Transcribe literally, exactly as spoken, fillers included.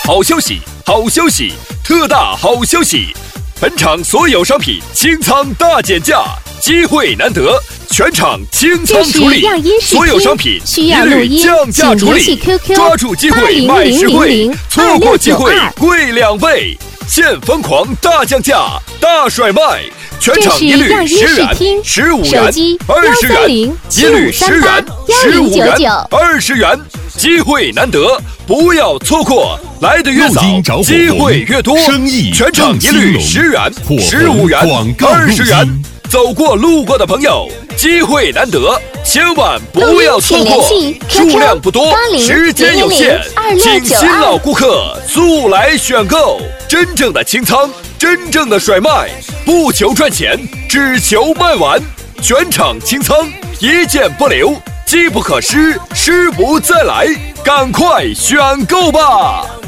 好消息，好消息，特大好消息！本场所有商品清仓大减价，机会难得，全场清仓处理，所有商品一律降价处理，抓住机会买实惠，错过机会贵两倍，现疯狂大降价，大甩卖，全场一律十元、十五元、二十元，一律十元、十五元、二十元，机会难得，不要错过。来的越早，机会越多。全场一律十元、十五元、二十元。走过路过的朋友，机会难得，千万不要错过。数量不多，时间有限，请新老顾客速来选购。真正的清仓，真正的甩卖，不求赚钱，只求卖完。全场清仓，一件不留，机不可失，失不再来。赶快选购吧！